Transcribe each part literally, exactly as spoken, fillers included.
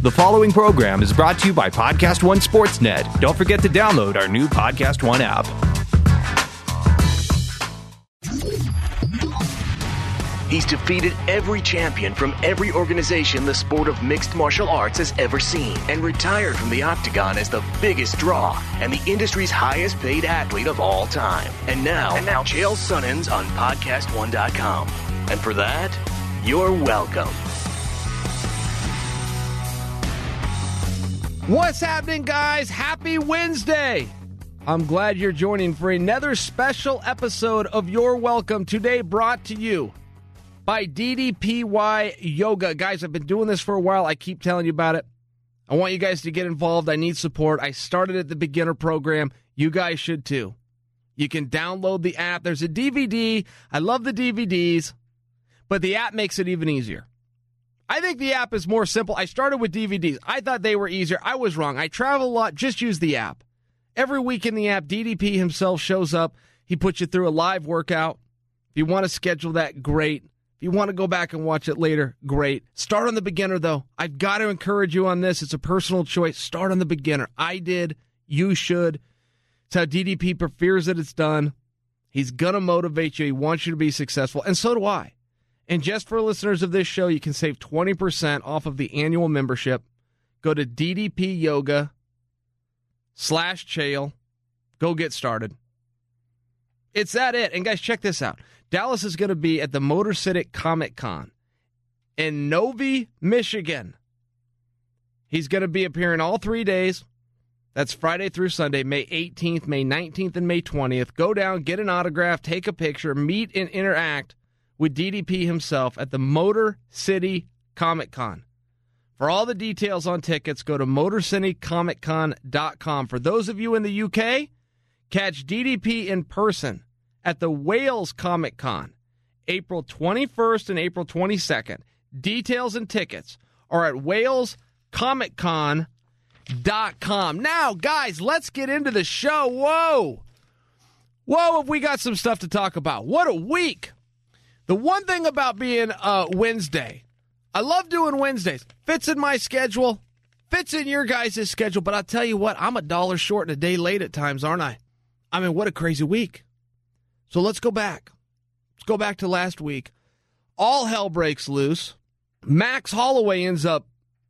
The following program is brought to you by Podcast One Sportsnet. Don't forget to download our new Podcast One app. He's defeated every champion from every organization the sport of mixed martial arts has ever seen and retired from the octagon as the biggest draw and the industry's highest paid athlete of all time. And now, and now Chael Sonnen's on podcast one dot com. And for that, you're welcome. What's happening, guys? Happy Wednesday. I'm glad you're joining for another special episode of You're Welcome. Today brought to you by D D P Y Yoga. Guys, I've been doing this for a while. I keep telling you about it. I want you guys to get involved. I need support. I started at the beginner program. You guys should too. You can download the app. There's a D V D. I love the D V Ds, but the app makes it even easier. I think the app is more simple. I started with D V Ds. I thought they were easier. I was wrong. I travel a lot. Just use the app. Every week in the app, D D P himself shows up. He puts you through a live workout. If you want to schedule that, great. If you want to go back and watch it later, great. Start on the beginner, though. I've got to encourage you on this. It's a personal choice. Start on the beginner. I did. You should. It's how D D P prefers that it's done. He's going to motivate you. He wants you to be successful, and so do I. And just for listeners of this show, you can save twenty percent off of the annual membership. Go to D D P Yoga slash Chael. Go get started. It's that it. And guys, check this out. Dallas is going to be at the Motor City Comic Con in Novi, Michigan. He's going to be appearing all three days. That's Friday through Sunday, May eighteenth, May nineteenth, and May twentieth. Go down, get an autograph, take a picture, meet and interact with D D P himself at the Motor City Comic Con. For all the details on tickets, go to motor city comic con dot com. For those of you in the U K, catch D D P in person at the Wales Comic Con, April twenty-first and April twenty-second. Details and tickets are at wales comic con dot com. Now, guys, let's get into the show. Whoa. Whoa, have we got some stuff to talk about. What a week. The one thing about being uh, Wednesday, I love doing Wednesdays. Fits in my schedule, fits in your guys' schedule, but I'll tell you what, I'm a dollar short and a day late at times, aren't I? I mean, what a crazy week. So let's go back. Let's go back to last week. All hell breaks loose. Max Holloway ends up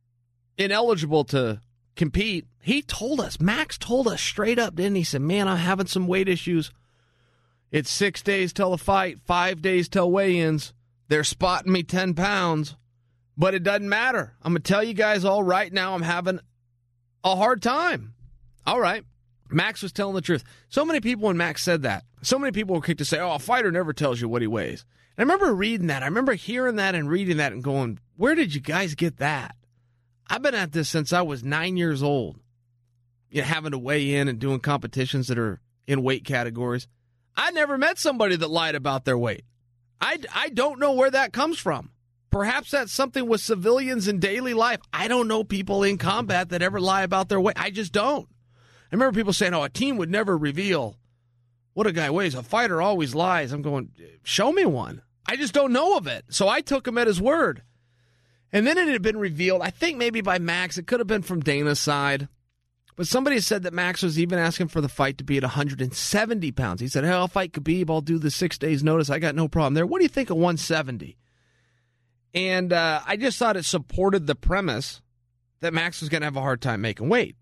ineligible to compete. He told us, Max told us straight up, didn't he? He said, man, I'm having some weight issues. It's six days till the fight, five days till weigh-ins. They're spotting me ten pounds, but it doesn't matter. I'm going to tell you guys all right now, I'm having a hard time. All right. Max was telling the truth. So many people, when Max said that, so many people were quick to say, oh, a fighter never tells you what he weighs. And I remember reading that. I remember hearing that and reading that and going, where did you guys get that? I've been at this since I was nine years old, you know, having to weigh in and doing competitions that are in weight categories. I never met somebody that lied about their weight. I, I don't know where that comes from. Perhaps that's something with civilians in daily life. I don't know people in combat that ever lie about their weight. I just don't. I remember people saying, oh, a team would never reveal what a guy weighs. A fighter always lies. I'm going, show me one. I just don't know of it. So I took him at his word. And then it had been revealed, I think maybe by Max. It could have been from Dana's side. But somebody said that Max was even asking for the fight to be at one hundred seventy pounds. He said, hey, I'll fight Khabib. I'll do the six days notice. I got no problem there. What do you think of one seventy? And uh, I just thought it supported the premise that Max was going to have a hard time making weight.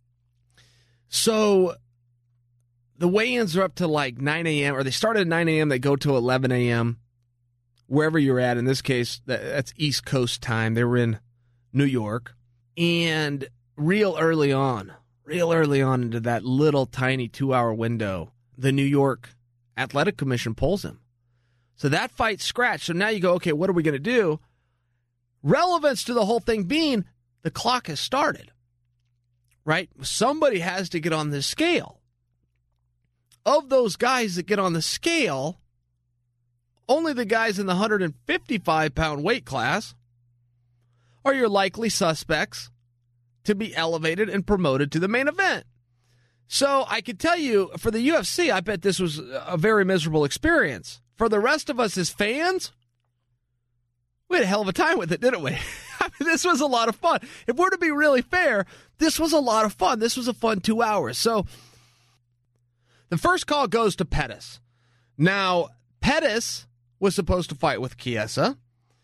So the weigh-ins are up to like nine a.m., or they start at nine a.m., they go to eleven a.m., wherever you're at. In this case, that's East Coast time. They were in New York. And real early on, real early on into that little tiny two-hour window, the New York Athletic Commission pulls him. So that fight's scratched. So now you go, okay, what are we going to do? Relevance to the whole thing being the clock has started, right? Somebody has to get on this scale. Of those guys that get on the scale, only the guys in the one hundred fifty-five pound weight class are your likely suspects to be elevated and promoted to the main event. So I could tell you, for the U F C, I bet this was a very miserable experience. For the rest of us as fans, we had a hell of a time with it, didn't we? I This was a lot of fun. If we're to be really fair, this was a lot of fun. This was a fun two hours. So the first call goes to Pettis. Now, Pettis was supposed to fight with Chiesa.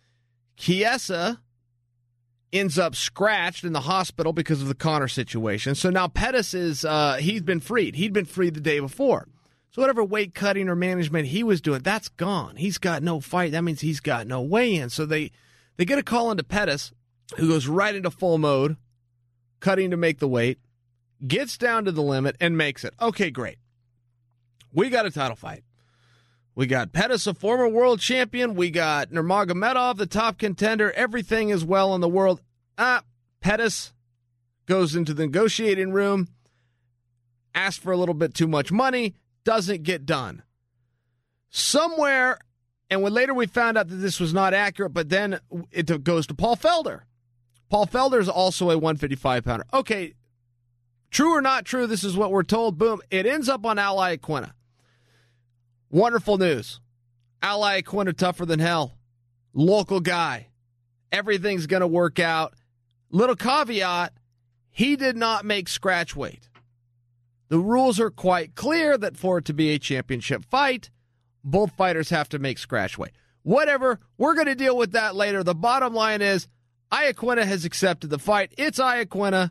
Chiesa ends up scratched in the hospital because of the Conor situation. So now Pettis is, uh, he's been freed. He'd been freed the day before. So whatever weight cutting or management he was doing, that's gone. He's got no fight. That means he's got no weigh-in. So they, they get a call into Pettis, who goes right into full mode, cutting to make the weight, gets down to the limit, and makes it. Okay, great. We got a title fight. We got Pettis, a former world champion. We got Nurmagomedov, the top contender. Everything is well in the world. Ah, Pettis goes into the negotiating room, asks for a little bit too much money, doesn't get done. Somewhere, and when later we found out that this was not accurate, but then it goes to Paul Felder. Paul Felder is also a one fifty-five pounder. Okay, true or not true, this is what we're told. Boom, it ends up on Al Iaquinta. Wonderful news. Al Iaquinta tougher than hell. Local guy. Everything's going to work out. Little caveat, he did not make scratch weight. The rules are quite clear that for it to be a championship fight, both fighters have to make scratch weight. Whatever, we're going to deal with that later. The bottom line is, Iaquinta has accepted the fight. It's Iaquinta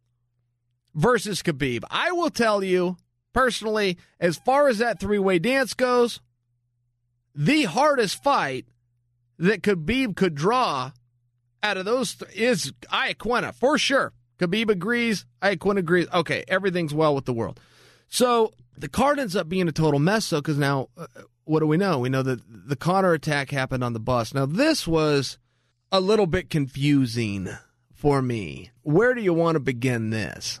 versus Khabib. I will tell you, personally, as far as that three-way dance goes, the hardest fight that Khabib could draw out of those th- is Iaquinta, for sure. Khabib agrees, Iaquinta agrees. Okay, everything's well with the world. So the card ends up being a total mess, though, because now, uh, what do we know? We know that the Conor attack happened on the bus. Now, this was a little bit confusing for me. Where do you want to begin this?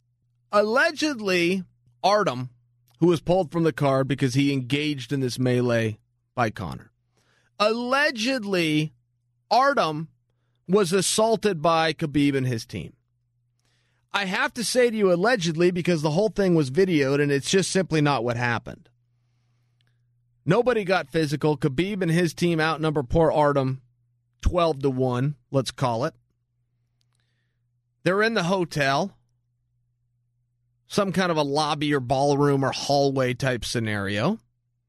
Allegedly, Artem, who was pulled from the card because he engaged in this melee by Conor. Allegedly, Artem was assaulted by Khabib and his team. I have to say to you allegedly because the whole thing was videoed and it's just simply not what happened. Nobody got physical. Khabib and his team outnumber poor Artem twelve to one, let's call it. They're in the hotel. Some kind of a lobby or ballroom or hallway type scenario.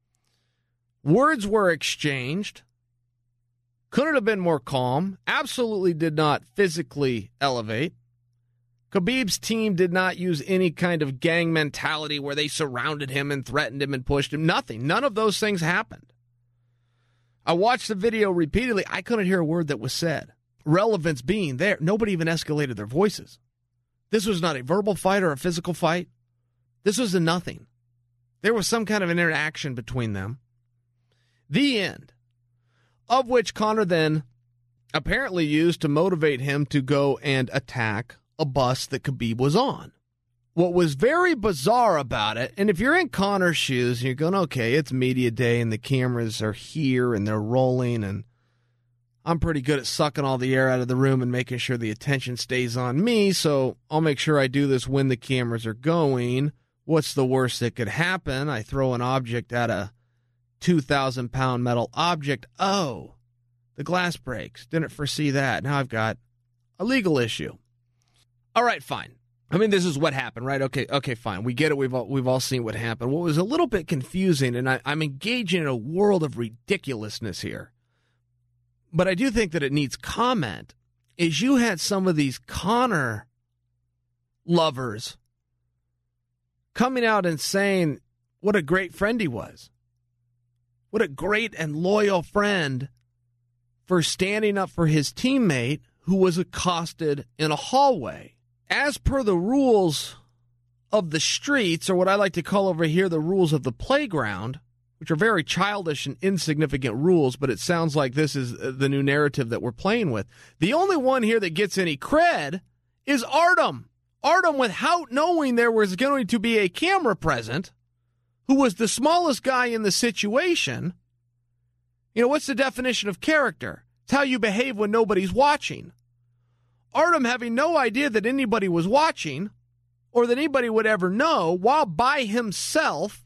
Words were exchanged. Couldn't have been more calm. Absolutely did not physically elevate. Khabib's team did not use any kind of gang mentality where they surrounded him and threatened him and pushed him. Nothing. None of those things happened. I watched the video repeatedly. I couldn't hear a word that was said. Relevance being there. Nobody even escalated their voices. This was not a verbal fight or a physical fight. This was a nothing. There was some kind of an interaction between them. The end. Of which Conor then apparently used to motivate him to go and attack a bus that Khabib was on. What was very bizarre about it, and if you're in Conor's shoes and you're going, okay, it's media day and the cameras are here and they're rolling and I'm pretty good at sucking all the air out of the room and making sure the attention stays on me, so I'll make sure I do this when the cameras are going. What's the worst that could happen? I throw an object at a two thousand pound metal object. Oh, the glass breaks. Didn't foresee that. Now I've got a legal issue. All right, fine. I mean, this is what happened, right? Okay, okay, fine. We get it. We've all, we've all seen what happened. What was a little bit confusing, and I, I'm engaging in a world of ridiculousness here, but I do think that it needs comment, is you had some of these Conor lovers coming out and saying what a great friend he was. What a great and loyal friend for standing up for his teammate who was accosted in a hallway. As per the rules of the streets, or what I like to call over here the rules of the playground, which are very childish and insignificant rules, but it sounds like this is the new narrative that we're playing with. The only one here that gets any cred is Artem. Artem, without knowing there was going to be a camera present, who was the smallest guy in the situation. You know, what's the definition of character? It's how you behave when nobody's watching. Artem, having no idea that anybody was watching or that anybody would ever know, while by himself,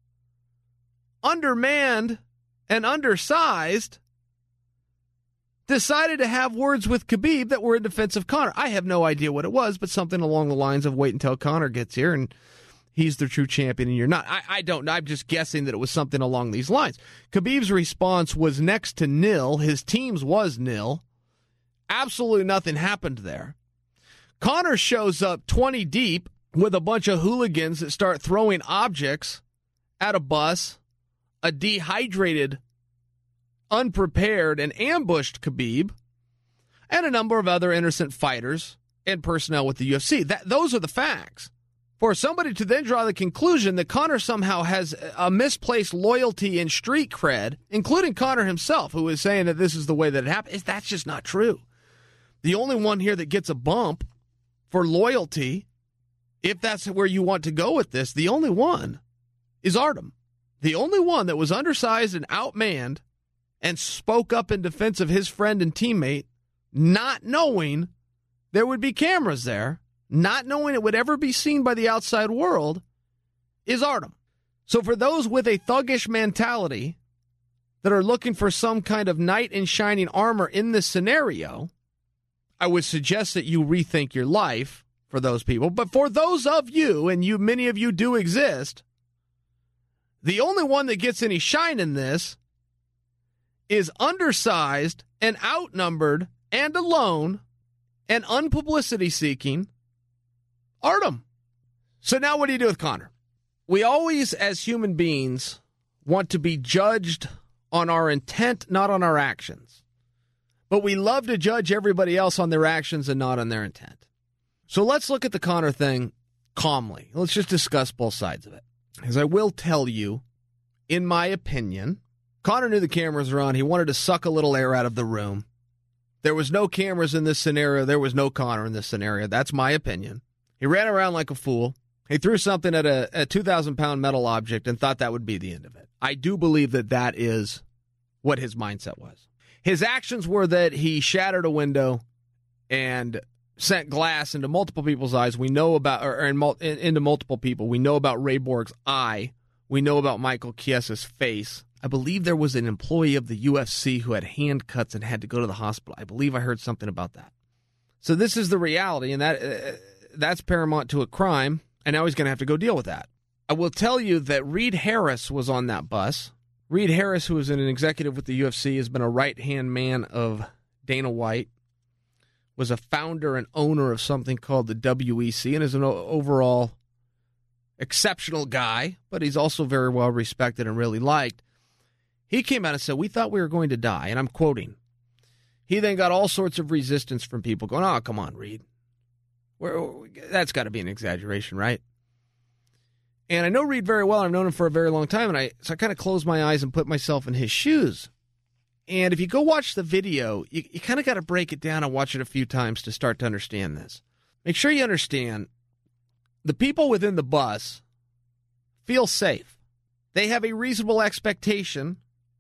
undermanned and undersized, decided to have words with Khabib that were in defense of Conor. I have no idea what it was, but something along the lines of wait until Conor gets here and he's the true champion and you're not. I, I don't know. I'm just guessing that it was something along these lines. Khabib's response was next to nil. His team's was nil. Absolutely nothing happened there. Conor shows up twenty deep with a bunch of hooligans that start throwing objects at a bus. A dehydrated, unprepared, and ambushed Khabib, and a number of other innocent fighters and personnel with the U F C. That, those are the facts. For somebody to then draw the conclusion that Conor somehow has a misplaced loyalty and street cred, including Conor himself, who is saying that this is the way that it happened, is that's just not true. The only one here that gets a bump for loyalty, if that's where you want to go with this, the only one is Artem. The only one that was undersized and outmanned and spoke up in defense of his friend and teammate, not knowing there would be cameras there, not knowing it would ever be seen by the outside world, is Artem. So for those with a thuggish mentality that are looking for some kind of knight in shining armor in this scenario, I would suggest that you rethink your life for those people. But for those of you, and you, many of you do exist, the only one that gets any shine in this is undersized and outnumbered and alone and unpublicity-seeking Artem. So now what do you do with Conor? We always, as human beings, want to be judged on our intent, not on our actions. But we love to judge everybody else on their actions and not on their intent. So let's look at the Conor thing calmly. Let's just discuss both sides of it. As I will tell you, in my opinion, Conor knew the cameras were on. He wanted to suck a little air out of the room. There was no cameras in this scenario. There was no Conor in this scenario. That's my opinion. He ran around like a fool. He threw something at a, a two thousand pound metal object and thought that would be the end of it. I do believe that that is what his mindset was. His actions were that he shattered a window and sent glass into multiple people's eyes. We know about, or in, in, into multiple people. We know about Ray Borg's eye. We know about Michael Chiesa's face. I believe there was an employee of the U F C who had hand cuts and had to go to the hospital. I believe I heard something about that. So this is the reality, and that uh, that's paramount to a crime, and now he's going to have to go deal with that. I will tell you that Reed Harris was on that bus. Reed Harris, who is an executive with the U F C, has been a right-hand man of Dana White, was a founder and owner of something called the W E C, and is an overall exceptional guy, but he's also very well respected and really liked. He came out and said, we thought we were going to die, and I'm quoting. He then got all sorts of resistance from people going, oh, come on, Reed. We're, that's got to be an exaggeration, right? And I know Reed very well. I've known him for a very long time, and I so I kind of closed my eyes and put myself in his shoes. And if you go watch the video, you, you kind of got to break it down and watch it a few times to start to understand this. Make sure you understand the people within the bus feel safe. They have a reasonable expectation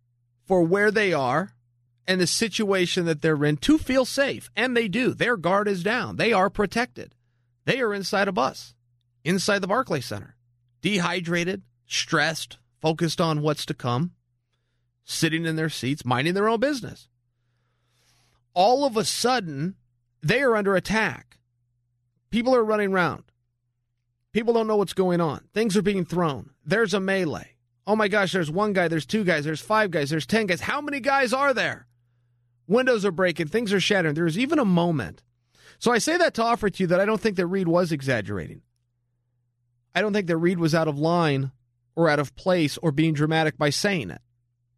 for where they are and the situation that they're in to feel safe. And they do. Their guard is down. They are protected. They are inside a bus, inside the Barclays Center, dehydrated, stressed, focused on what's to come, sitting in their seats, minding their own business. All of a sudden, they are under attack. People are running around. People don't know what's going on. Things are being thrown. There's a melee. Oh my gosh, there's one guy, there's two guys, there's five guys, there's ten guys. How many guys are there? Windows are breaking, things are shattering. There's even a moment. So I say that to offer to you that I don't think that Reed was exaggerating. I don't think that Reed was out of line or out of place or being dramatic by saying it.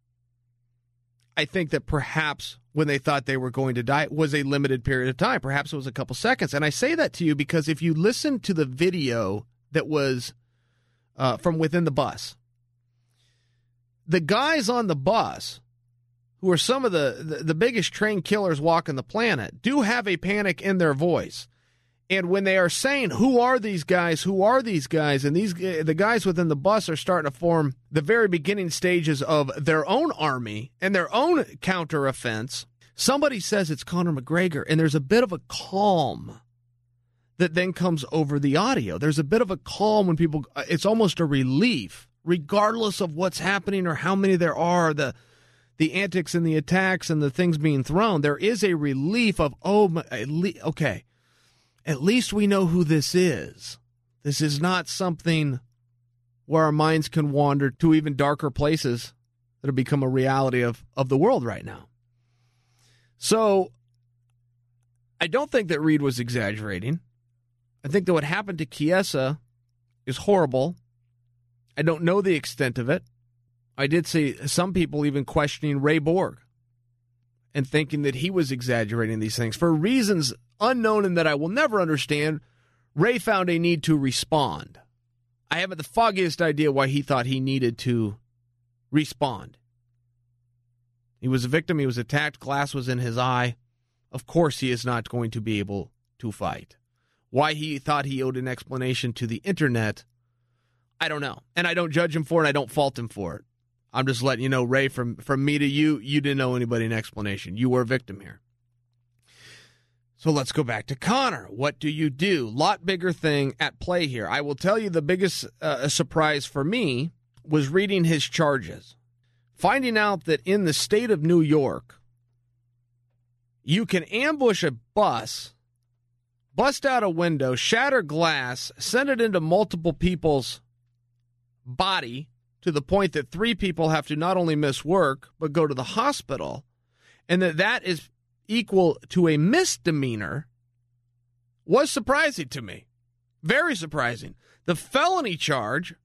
I think that perhaps when they thought they were going to die, it was a limited period of time. Perhaps it was a couple seconds. And I say that to you because if you listen to the video that was uh, from within the bus, the guys on the bus, who are some of the, the, the biggest trained killers walking the planet, do have a panic in their voice. And when they are saying, who are these guys, who are these guys, and these the guys within the bus are starting to form the very beginning stages of their own army and their own counteroffense, somebody says it's Conor McGregor, and there's a bit of a calm that then comes over the audio. There's a bit of a calm when people, it's almost a relief, regardless of what's happening or how many there are, the the antics and the attacks and the things being thrown, there is a relief of, oh, my, at le- okay, at least we know who this is. This is not something where our minds can wander to even darker places that have become a reality of, of the world right now. So I don't think that Reed was exaggerating. I think that what happened to Chiesa is horrible. I don't know the extent of it. I did see some people even questioning Ray Borg and thinking that he was exaggerating these things. For reasons unknown and that I will never understand, Ray found a need to respond. I haven't the foggiest idea why he thought he needed to respond. He was a victim. He was attacked. Glass was in his eye. Of course he is not going to be able to fight. Why he thought he owed an explanation to the internet, I don't know. And I don't judge him for it. I don't fault him for it. I'm just letting you know, Ray, from, from me to you, you didn't owe anybody an explanation. You were a victim here. So let's go back to Conor. What do you do? Lot bigger thing at play here. I will tell you the biggest uh, surprise for me was reading his charges. Finding out that in the state of New York, you can ambush a bus, bust out a window, shatter glass, send it into multiple people's body to the point that three people have to not only miss work, but go to the hospital, and that that is equal to a misdemeanor, was surprising to me. Very surprising. The felony charge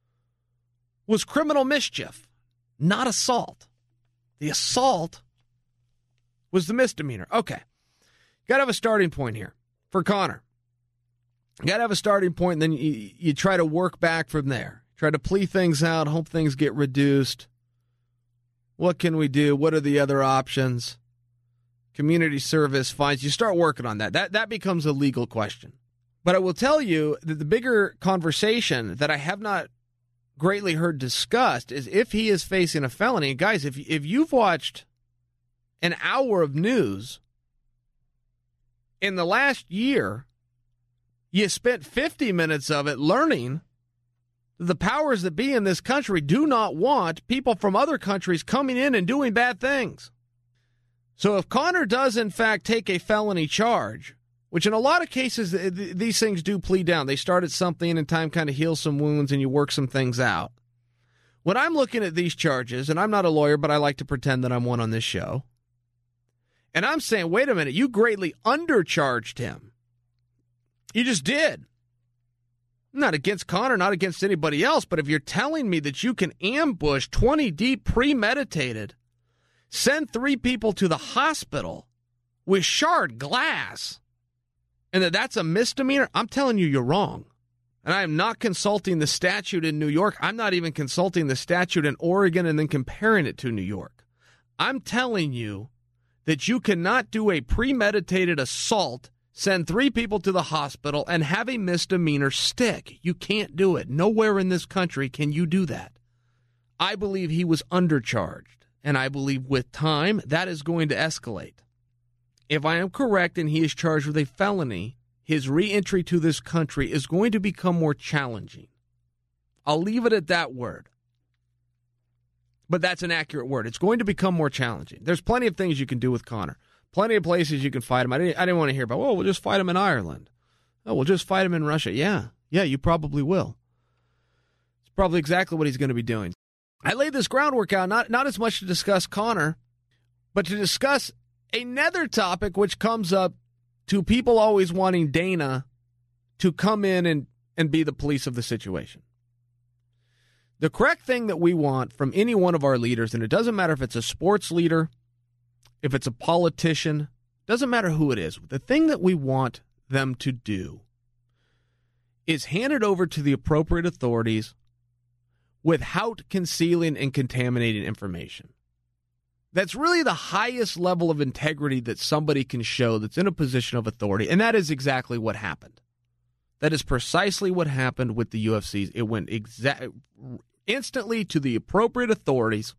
was criminal mischief, not assault. The assault was the misdemeanor. Okay. Got to have a starting point here for Conor. Got to have a starting point, and then you, you try to work back from there. Try to plea things out, hope things get reduced. What can we do? What are the other options? Community service, fines. You start working on that. That that becomes a legal question. But I will tell you that the bigger conversation that I have not greatly heard discussed is if he is facing a felony. And guys, if if you've watched an hour of news in the last year, you spent fifty minutes of it learning that the powers that be in this country do not want people from other countries coming in and doing bad things. So if Conor does, in fact, take a felony charge, which in a lot of cases, th- th- these things do plead down. They start at something and time kind of heals some wounds and you work some things out. When I'm looking at these charges, and I'm not a lawyer, but I like to pretend that I'm one on this show, and I'm saying, wait a minute, you greatly undercharged him. You just did. Not against Conor, not against anybody else, but if you're telling me that you can ambush twenty deep, premeditated, send three people to the hospital with shard glass, and that that's a misdemeanor, I'm telling you, you're wrong. And I am not consulting the statute in New York. I'm not even consulting the statute in Oregon and then comparing it to New York. I'm telling you that you cannot do a premeditated assault, send three people to the hospital, and have a misdemeanor stick. You can't do it. Nowhere in this country can you do that. I believe he was undercharged. And I believe with time, that is going to escalate. If I am correct and he is charged with a felony, his reentry to this country is going to become more challenging. I'll leave it at that word. But that's an accurate word. It's going to become more challenging. There's plenty of things you can do with Conor. Plenty of places you can fight him. I didn't, I didn't want to hear about, oh, we'll just fight him in Ireland. Oh, we'll just fight him in Russia. Yeah, yeah, you probably will. It's probably exactly what he's going to be doing. I laid this groundwork out, not, not as much to discuss Conor, but to discuss another topic which comes up to people always wanting Dana to come in and, and be the police of the situation. The correct thing that we want from any one of our leaders, and it doesn't matter if it's a sports leader, if it's a politician, doesn't matter who it is, the thing that we want them to do is hand it over to the appropriate authorities without concealing and contaminating information. That's really the highest level of integrity that somebody can show that's in a position of authority, and that is exactly what happened. That is precisely what happened with the U F Cs. It went exa- instantly to the appropriate authorities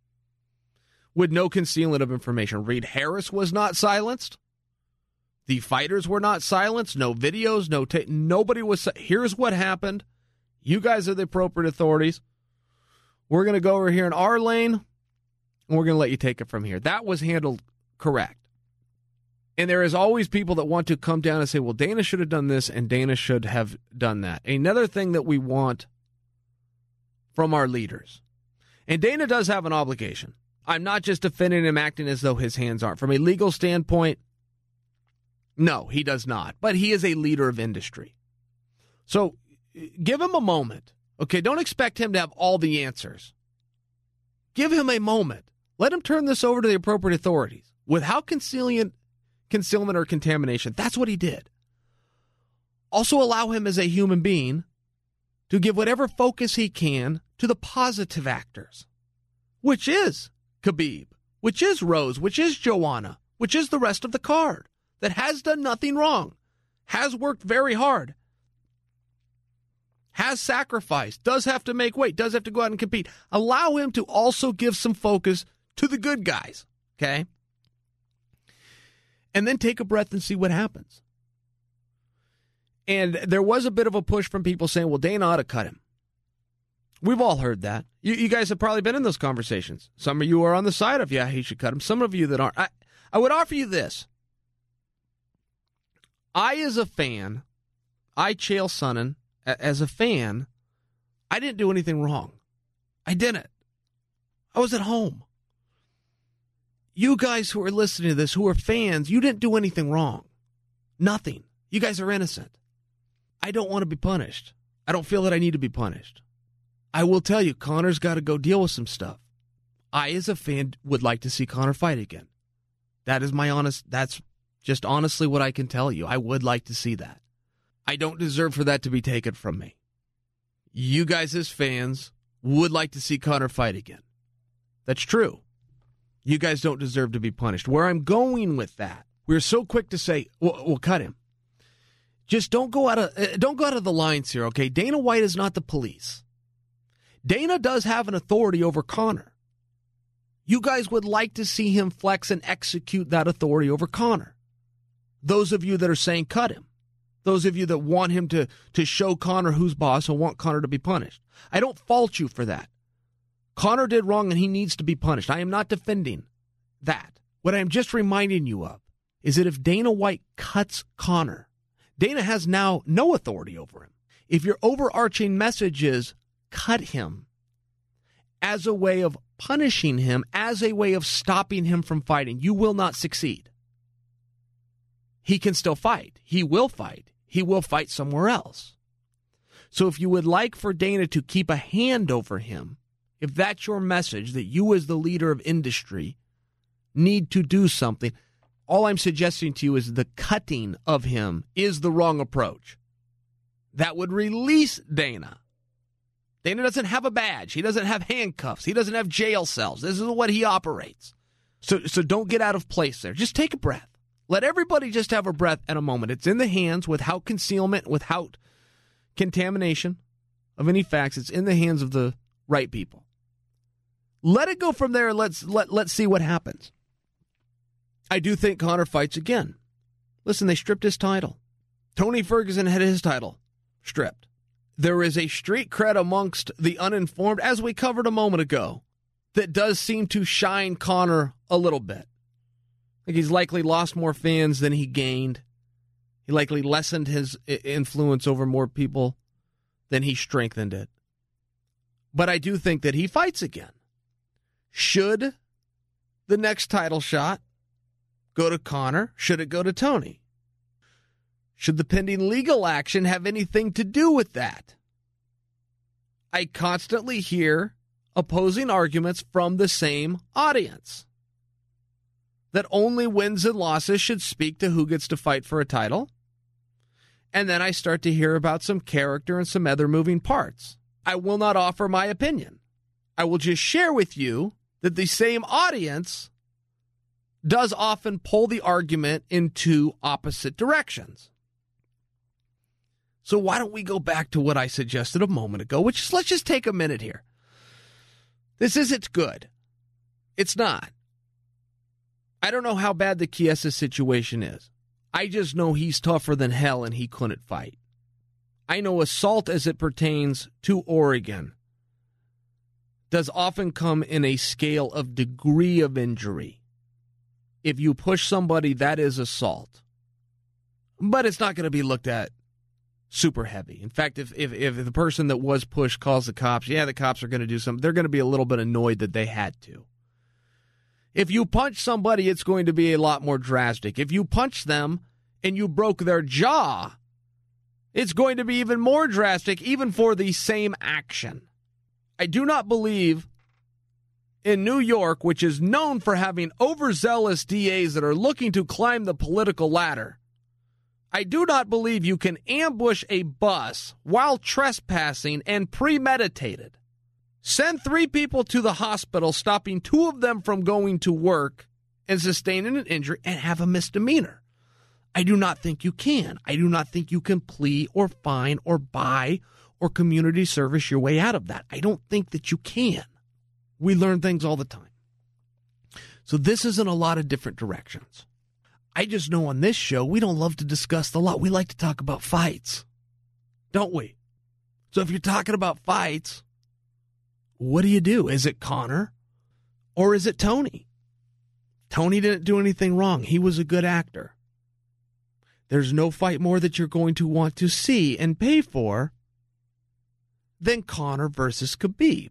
with no concealment of information. Reed Harris was not silenced. The fighters were not silenced. No videos, no ta- nobody was. Here's what happened. You guys are the appropriate authorities. We're going to go over here in our lane. and we're going to let you take it from here. That was handled correct. And there is always people that want to come down and say, well, Dana should have done this and Dana should have done that. Another thing that we want from our leaders, and Dana does have an obligation. I'm not just defending him acting as though his hands aren't. From a legal standpoint, no, he does not. But he is a leader of industry. So give him a moment. Okay, don't expect him to have all the answers. Give him a moment. Let him turn this over to the appropriate authorities. Without concealment, concealment or contamination, that's what he did. Also allow him as a human being to give whatever focus he can to the positive actors, which is Khabib, which is Rose, which is Joanna, which is the rest of the card that has done nothing wrong, has worked very hard, has sacrificed, does have to make weight, does have to go out and compete. Allow him to also give some focus to the good guys, okay? And then take a breath and see what happens. And there was a bit of a push from people saying, well, Dana ought to cut him. We've all heard that. You, you guys have probably been in those conversations. Some of you are on the side of, yeah, he should cut him. Some of you that aren't. I, I would offer you this. I, as a fan, I, Chael Sonnen, as a fan, I didn't do anything wrong. I didn't. I was at home. You guys who are listening to this, who are fans, you didn't do anything wrong. Nothing. You guys are innocent. I don't want to be punished. I don't feel that I need to be punished. I will tell you, Conor's got to go deal with some stuff. I, as a fan, would like to see Conor fight again. That is my honest, that's just honestly what I can tell you. I would like to see that. I don't deserve for that to be taken from me. You guys as fans would like to see Conor fight again. That's true. You guys don't deserve to be punished. Where I'm going with that, we're so quick to say, we'll, we'll cut him. Just don't go out of uh, don't go out of the lines here, okay? Dana White is not the police. Dana does have an authority over Conor. You guys would like to see him flex and execute that authority over Conor. Those of you that are saying cut him. Those of you that want him to, to show Conor who's boss and want Conor to be punished. I don't fault you for that. Conor did wrong and he needs to be punished. I am not defending that. What I am just reminding you of is that if Dana White cuts Conor, Dana has now no authority over him. If your overarching message is cut him as a way of punishing him, as a way of stopping him from fighting, you will not succeed. He can still fight. He will fight. He will fight somewhere else. So if you would like for Dana to keep a hand over him, if that's your message, that you as the leader of industry need to do something, all I'm suggesting to you is the cutting of him is the wrong approach. That would release Dana. Dana doesn't have a badge. He doesn't have handcuffs. He doesn't have jail cells. This is what he operates. So, so don't get out of place there. Just take a breath. Let everybody just have a breath and a moment. It's in the hands, without concealment, without contamination of any facts. It's in the hands of the right people. Let it go from there and let's let, let's see what happens. I do think Conor fights again. Listen, they stripped his title. Tony Ferguson had his title stripped. There is a street cred amongst the uninformed, as we covered a moment ago, that does seem to shine Conor a little bit. Like he's likely lost more fans than he gained. He likely lessened his influence over more people than he strengthened it. But I do think that he fights again. Should the next title shot go to Conor? Should it go to Tony? Should the pending legal action have anything to do with that? I constantly hear opposing arguments from the same audience. That only wins and losses should speak to who gets to fight for a title. And then I start to hear about some character and some other moving parts. I will not offer my opinion. I will just share with you that the same audience does often pull the argument into opposite directions. So why don't we go back to what I suggested a moment ago, which is, let's just take a minute here. This isn't good. It's not. I don't know how bad the Chiesa situation is. I just know he's tougher than hell and he couldn't fight. I know assault as it pertains to Oregon does often come in a scale of degree of injury. If you push somebody, that is assault. But it's not going to be looked at super heavy. In fact, if, if if the person that was pushed calls the cops, yeah, the cops are going to do something. They're going to be a little bit annoyed that they had to. If you punch somebody, it's going to be a lot more drastic. If you punch them and you broke their jaw, it's going to be even more drastic, even for the same action. I do not believe in New York, which is known for having overzealous D As that are looking to climb the political ladder, I do not believe you can ambush a bus while trespassing and premeditated. Send three people to the hospital, stopping two of them from going to work and sustaining an injury, and have a misdemeanor. I do not think you can. I do not think you can plea or fine or buy or community service your way out of that. I don't think that you can. We learn things all the time. So this is in a lot of different directions. I just know on this show, we don't love to discuss the law. We like to talk about fights, don't we? So if you're talking about fights, what do you do? Is it Conor or is it Tony? Tony didn't do anything wrong. He was a good actor. There's no fight more that you're going to want to see and pay for than Conor versus Khabib.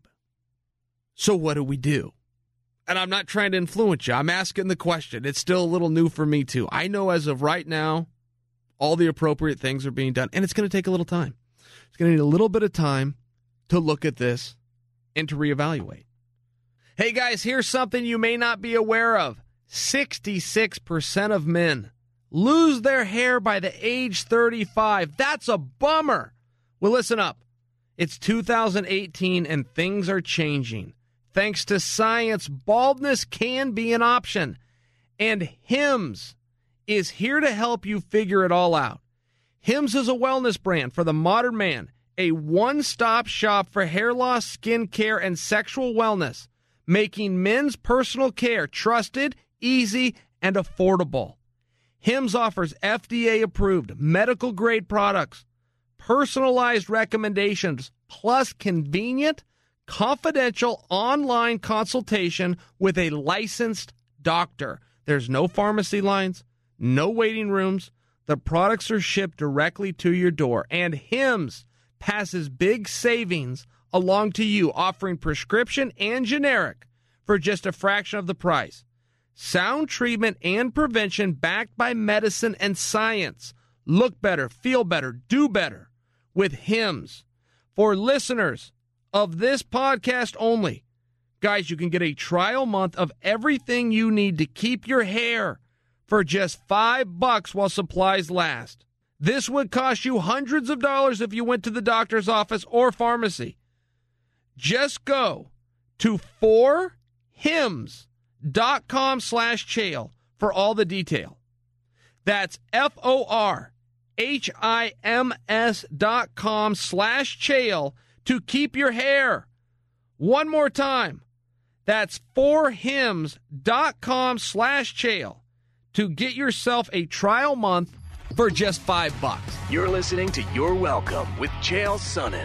So what do we do? And I'm not trying to influence you. I'm asking the question. It's still a little new for me, too. I know as of right now, all the appropriate things are being done, and it's going to take a little time. It's going to need a little bit of time to look at this and to reevaluate. Hey, guys, here's something you may not be aware of. sixty-six percent of men lose their hair by the age thirty-five. That's a bummer. Well, listen up. It's two thousand eighteen, and things are changing. Thanks to science, baldness can be an option. And Hims is here to help you figure it all out. Hims is a wellness brand for the modern man, a one-stop shop for hair loss, skin care, and sexual wellness, making men's personal care trusted, easy, and affordable. Hims offers F D A-approved, medical-grade products, personalized recommendations, plus convenient, confidential online consultation with a licensed doctor. There's no pharmacy lines, no waiting rooms. The products are shipped directly to your door. And Hims passes big savings along to you, offering prescription and generic for just a fraction of the price. Sound treatment and prevention backed by medicine and science. Look better, feel better, do better with Hims. For listeners of this podcast only, guys, you can get a trial month of everything you need to keep your hair for just five bucks while supplies last. This would cost you hundreds of dollars if you went to the doctor's office or pharmacy. Just go to four hims dot com slash chael for all the detail. That's F O R H I M S dot com slash chael to keep your hair. One more time. That's four hims dot com slash chael to get yourself a trial month for just five bucks. You're listening to You're Welcome with Chael Sonnen.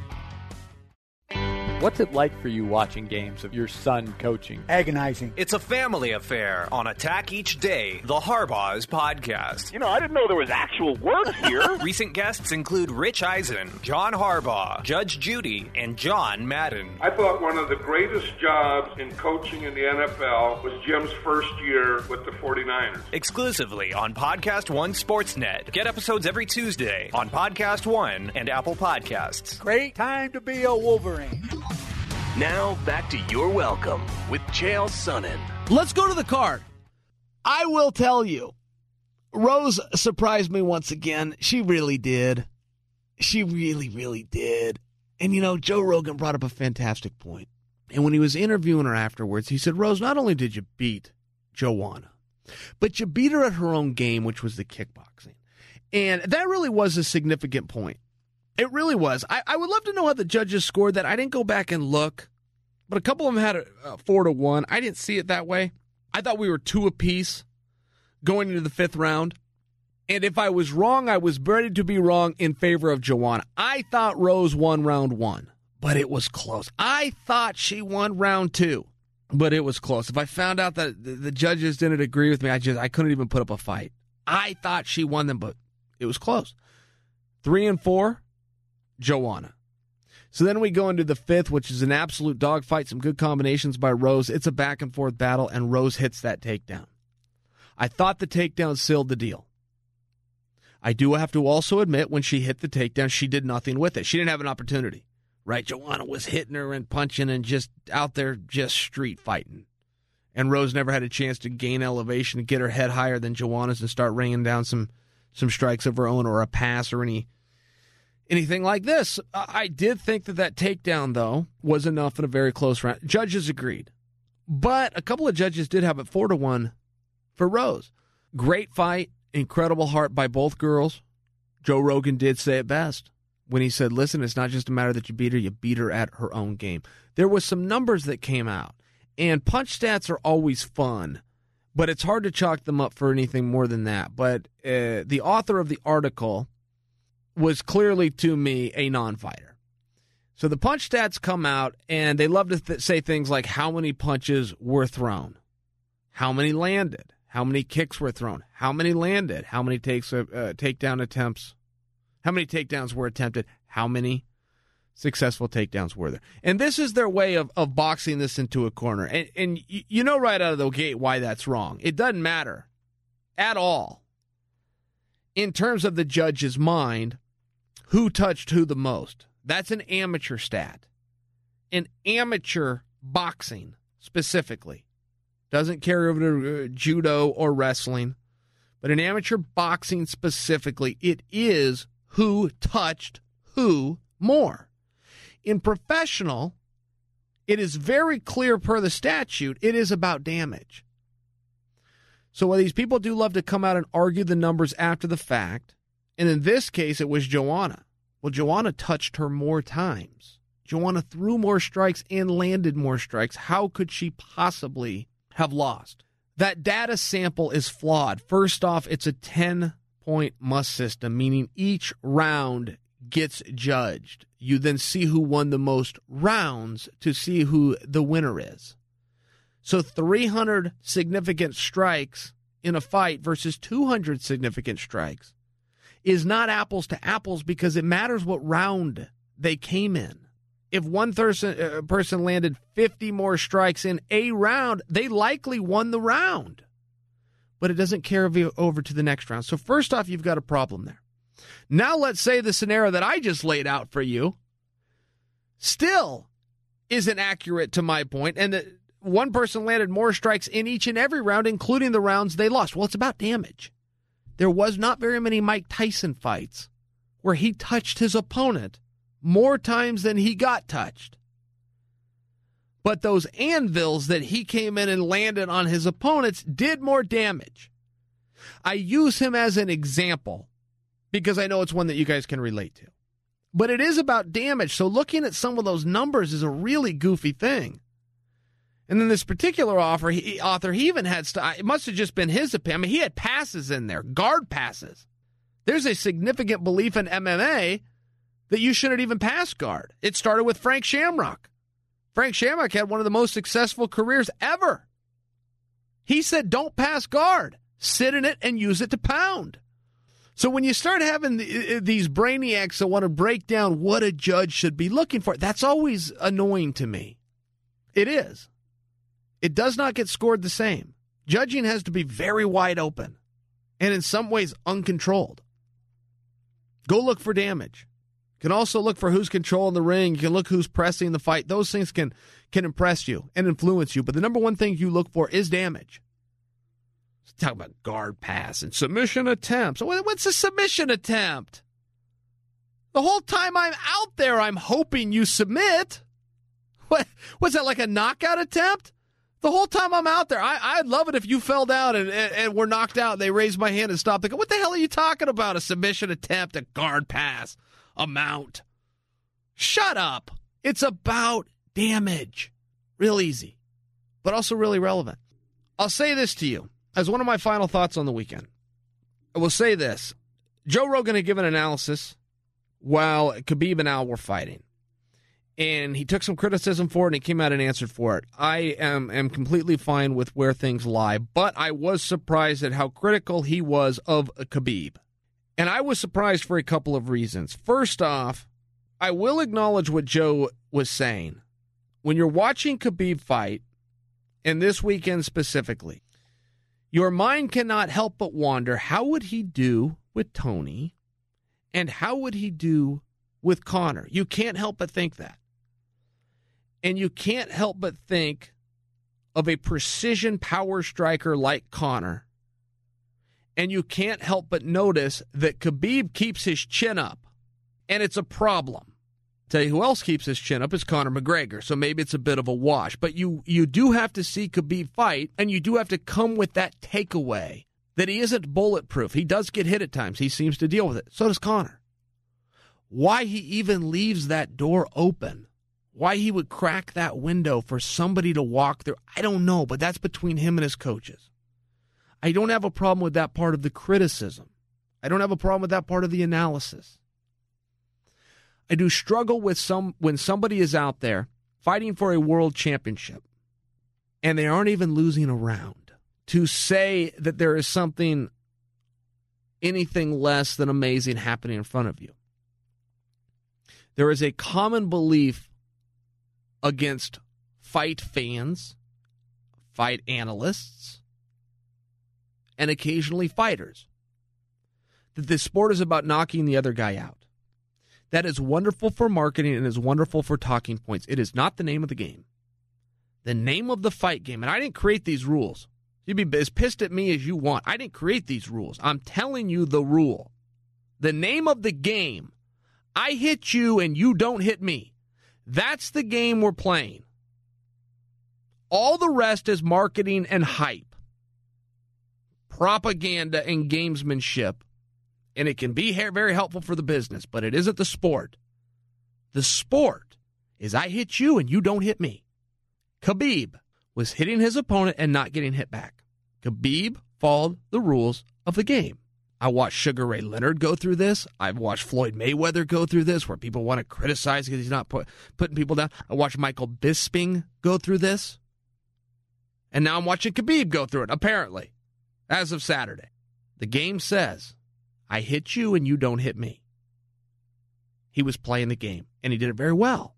What's it like for you watching games of your son coaching? Agonizing. It's a family affair on Attack Each Day, the Harbaugh's podcast. You know, I didn't know there was actual work here. Recent guests include Rich Eisen, John Harbaugh, Judge Judy, and John Madden. I thought one of the greatest jobs in coaching in the N F L was Jim's first year with the forty-niners. Exclusively on Podcast One Sportsnet. Get episodes every Tuesday on Podcast One and Apple Podcasts. Great time to be a Wolverine. Now, back to You're Welcome with Chael Sonnen. Let's go to the card. I will tell you, Rose surprised me once again. She really did. She really, really did. And, you know, Joe Rogan brought up a fantastic point. And when he was interviewing her afterwards, he said, Rose, not only did you beat Joanna, but you beat her at her own game, which was the kickboxing. And that really was a significant point. It really was. I, I would love to know how the judges scored that. I didn't go back and look, but a couple of them had a, a four to one. I didn't see it that way. I thought we were two apiece going into the fifth round. And if I was wrong, I was ready to be wrong in favor of Joanna. I thought Rose won round one, but it was close. I thought she won round two, but it was close. If I found out that the judges didn't agree with me, I just I couldn't even put up a fight. I thought she won them, but it was close. Three and four, Joanna. So then we go into the fifth, which is an absolute dogfight, some good combinations by Rose. It's a back-and-forth battle, and Rose hits that takedown. I thought the takedown sealed the deal. I do have to also admit, when she hit the takedown, she did nothing with it. She didn't have an opportunity, right? Joanna was hitting her and punching and just out there just street fighting. And Rose never had a chance to gain elevation, to get her head higher than Joanna's and start ringing down some, some strikes of her own or a pass or any anything like this. I did think that that takedown, though, was enough in a very close round. Judges agreed. But a couple of judges did have it four to one for Rose. Great fight, incredible heart by both girls. Joe Rogan did say it best when he said, listen, it's not just a matter that you beat her, you beat her at her own game. There was some numbers that came out, and punch stats are always fun, but it's hard to chalk them up for anything more than that. But uh, the author of the article was clearly, to me, a non-fighter. So the punch stats come out, and they love to th- say things like how many punches were thrown, how many landed, how many kicks were thrown, how many landed, how many takes uh, uh, takedown attempts, how many takedowns were attempted, how many successful takedowns were there. And this is their way of, of boxing this into a corner. And, and you know right out of the gate why that's wrong. It doesn't matter at all in terms of the judge's mind who touched who the most. That's an amateur stat. In amateur boxing, specifically, doesn't carry over to uh, judo or wrestling, but in amateur boxing specifically, it is who touched who more. In professional, it is very clear per the statute, it is about damage. So while these people do love to come out and argue the numbers after the fact, and in this case, it was Joanna. Well, Joanna touched her more times. Joanna threw more strikes and landed more strikes. How could she possibly have lost? That data sample is flawed. First off, it's a ten-point must system, meaning each round gets judged. You then see who won the most rounds to see who the winner is. So three hundred significant strikes in a fight versus two hundred significant strikes is not apples to apples because it matters what round they came in. If one person, uh, person landed fifty more strikes in a round, they likely won the round. But it doesn't carry over to the next round. So first off, you've got a problem there. Now let's say the scenario that I just laid out for you still isn't accurate to my point, and that one person landed more strikes in each and every round, including the rounds they lost. Well, it's about damage. There was not very many Mike Tyson fights where he touched his opponent more times than he got touched. But those anvils that he came in and landed on his opponents did more damage. I use him as an example because I know it's one that you guys can relate to. But it is about damage, so looking at some of those numbers is a really goofy thing. And then this particular author, he, author, he even had, st- it must have just been his opinion. I mean, he had passes in there, guard passes. There's a significant belief in M M A that you shouldn't even pass guard. It started with Frank Shamrock. Frank Shamrock had one of the most successful careers ever. He said, don't pass guard. Sit in it and use it to pound. So when you start having the, these brainiacs that want to break down what a judge should be looking for, that's always annoying to me. It is. It does not get scored the same. Judging has to be very wide open and in some ways uncontrolled. Go look for damage. You can also look for who's controlling the ring. You can look who's pressing the fight. Those things can, can impress you and influence you. But the number one thing you look for is damage. Let's talk about guard pass and submission attempts. What's a submission attempt? The whole time I'm out there, I'm hoping you submit. What, what's that, like a knockout attempt? The whole time I'm out there, I, I'd love it if you fell down and, and, and were knocked out and they raised my hand and stopped. They go, what the hell are you talking about? A submission attempt, a guard pass, a mount. Shut up. It's about damage. Real easy, but also really relevant. I'll say this to you as one of my final thoughts on the weekend. I will say this. Joe Rogan had given an analysis while Khabib and Al were fighting. And he took some criticism for it, and he came out and answered for it. I am, am completely fine with where things lie, but I was surprised at how critical he was of Khabib. And I was surprised for a couple of reasons. First off, I will acknowledge what Joe was saying. When you're watching Khabib fight, and this weekend specifically, your mind cannot help but wonder, how would he do with Tony, and how would he do with Conor? You can't help but think that. And you can't help but think of a precision power striker like Conor. And you can't help but notice that Khabib keeps his chin up. And it's a problem. Tell you who else keeps his chin up is Conor McGregor. So maybe it's a bit of a wash. But you, you do have to see Khabib fight, and you do have to come with that takeaway that he isn't bulletproof. He does get hit at times. He seems to deal with it. So does Conor. Why he even leaves that door open, why he would crack that window for somebody to walk through, I don't know, but that's between him and his coaches. I don't have a problem with that part of the criticism. I don't have a problem with that part of the analysis. I do struggle with some when somebody is out there fighting for a world championship and they aren't even losing a round, to say that there is something, anything less than amazing happening in front of you. There is a common belief against fight fans, fight analysts, and occasionally fighters, that this sport is about knocking the other guy out. That is wonderful for marketing and is wonderful for talking points. It is not the name of the game. The name of the fight game, and I didn't create these rules. You'd be as pissed at me as you want. I didn't create these rules. I'm telling you the rule. The name of the game, I hit you and you don't hit me. That's the game we're playing. All the rest is marketing and hype, propaganda and gamesmanship. And it can be very helpful for the business, but it isn't the sport. The sport is I hit you and you don't hit me. Khabib was hitting his opponent and not getting hit back. Khabib followed the rules of the game. I watched Sugar Ray Leonard go through this. I've watched Floyd Mayweather go through this, where people want to criticize because he's not put, putting people down. I watched Michael Bisping go through this. And now I'm watching Khabib go through it, apparently, as of Saturday. The game says, I hit you and you don't hit me. He was playing the game, and he did it very well.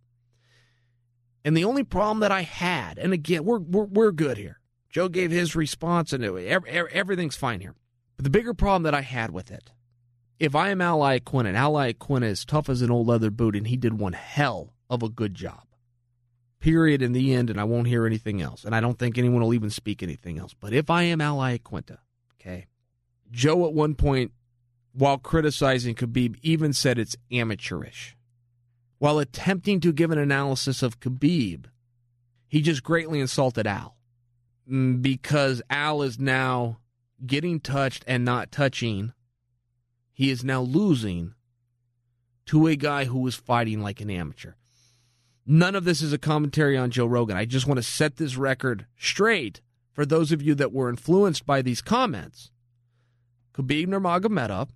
And the only problem that I had, and again, we're we're, we're good here. Joe gave his response, and it, every, everything's fine here. But the bigger problem that I had with it, if I am Al Iaquinta, and Al Iaquinta is tough as an old leather boot, and he did one hell of a good job. Period, in the end, and I won't hear anything else. And I don't think anyone will even speak anything else. But if I am Al Iaquinta, okay, Joe at one point, while criticizing Khabib, even said it's amateurish. While attempting to give an analysis of Khabib, he just greatly insulted Al. Because Al is now getting touched and not touching. He is now losing to a guy who was fighting like an amateur. None of this is a commentary on Joe Rogan. I just want to set this record straight for those of you that were influenced by these comments. Khabib Nurmagomedov,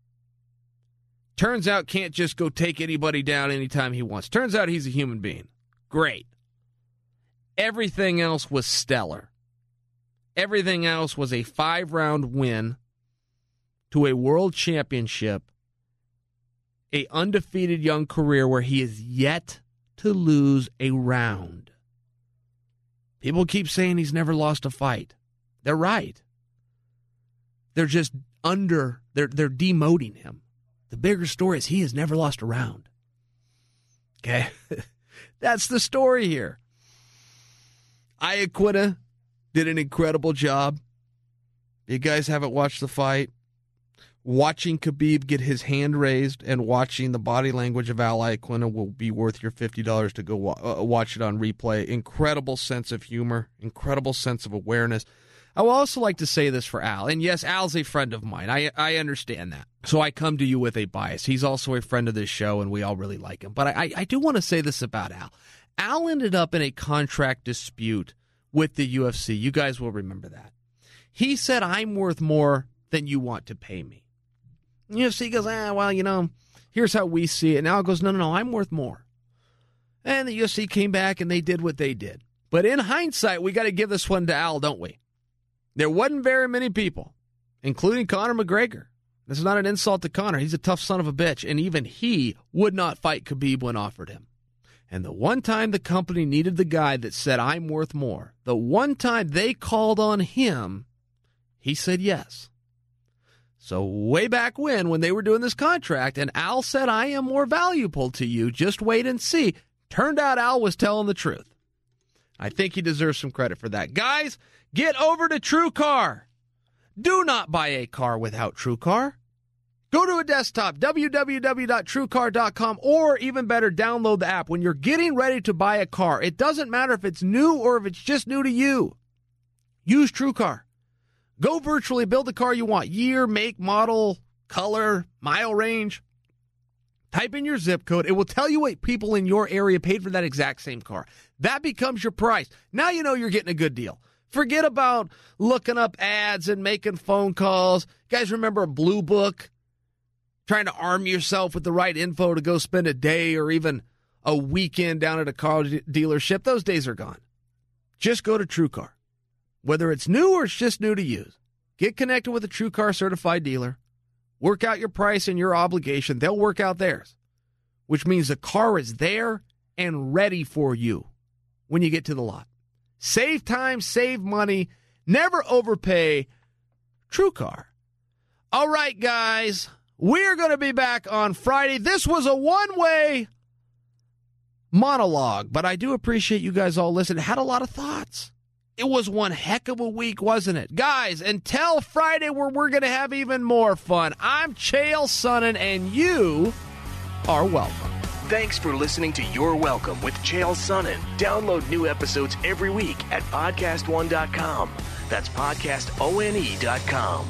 turns out, can't just go take anybody down anytime he wants. Turns out he's a human being. Great. Everything else was stellar. Everything else was a five-round win to a world championship, a undefeated young career where he is yet to lose a round. People keep saying he's never lost a fight. They're right. They're just under, they're, they're demoting him. The bigger story is he has never lost a round. Okay? That's the story here. Iaquinta did an incredible job. You guys haven't watched the fight. Watching Khabib get his hand raised and watching the body language of Al Iaquinta will be worth your fifty dollars to go wa- uh, watch it on replay. Incredible sense of humor. Incredible sense of awareness. I would also like to say this for Al. And yes, Al's a friend of mine. I I understand that. So I come to you with a bias. He's also a friend of this show, and we all really like him. But I, I do want to say this about Al. Al ended up in a contract dispute with the U F C. You guys will remember that. He said, I'm worth more than you want to pay me. And U F C goes, ah, well, you know, here's how we see it. And Al goes, no, no, no, I'm worth more. And the U F C came back and they did what they did. But in hindsight, we got to give this one to Al, don't we? There wasn't very many people, including Conor McGregor. This is not an insult to Conor. He's a tough son of a bitch, and even he would not fight Khabib when offered him. And the one time the company needed the guy that said, I'm worth more, the one time they called on him, he said yes. So way back when, when they were doing this contract, and Al said, I am more valuable to you, just wait and see. Turned out Al was telling the truth. I think he deserves some credit for that. Guys, get over to TrueCar. Do not buy a car without TrueCar. Go to a desktop, w w w dot true car dot com, or even better, download the app. When you're getting ready to buy a car, it doesn't matter if it's new or if it's just new to you. Use TrueCar. Go virtually, build the car you want. Year, make, model, color, mile range. Type in your zip code. It will tell you what people in your area paid for that exact same car. That becomes your price. Now you know you're getting a good deal. Forget about looking up ads and making phone calls. You guys remember Blue Book? Trying to arm yourself with the right info to go spend a day or even a weekend down at a car dealership. Those days are gone. Just go to TrueCar. Whether it's new or it's just new to use, get connected with a TrueCar certified dealer. Work out your price and your obligation. They'll work out theirs, which means the car is there and ready for you when you get to the lot. Save time, save money, never overpay. TrueCar. All right, guys, we're going to be back on Friday. This was a one-way monologue, but I do appreciate you guys all listening. Had a lot of thoughts. It was one heck of a week, wasn't it? Guys, until Friday where we're going to have even more fun, I'm Chael Sonnen, and you are welcome. Thanks for listening to You're Welcome with Chael Sonnen. Download new episodes every week at podcast one dot com. That's podcast one dot com.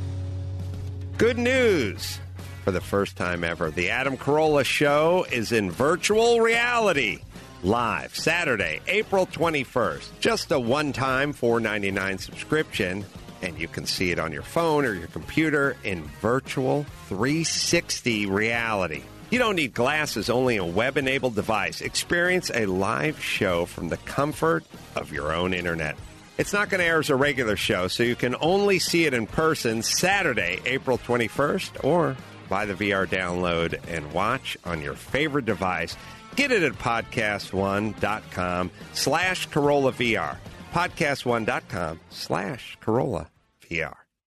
Good news. For the first time ever, the Adam Carolla Show is in virtual reality. Live Saturday, April twenty-first. Just a one-time four ninety-nine subscription, and you can see it on your phone or your computer in virtual three sixty reality. You don't need glasses, only a web-enabled device. Experience a live show from the comfort of your own internet. It's not going to air as a regular show, so you can only see it in person Saturday, April twenty-first, or buy the V R download and watch on your favorite device. Get it at podcast one dot com slash Carolla V R. podcast one dot com slash Carolla V R.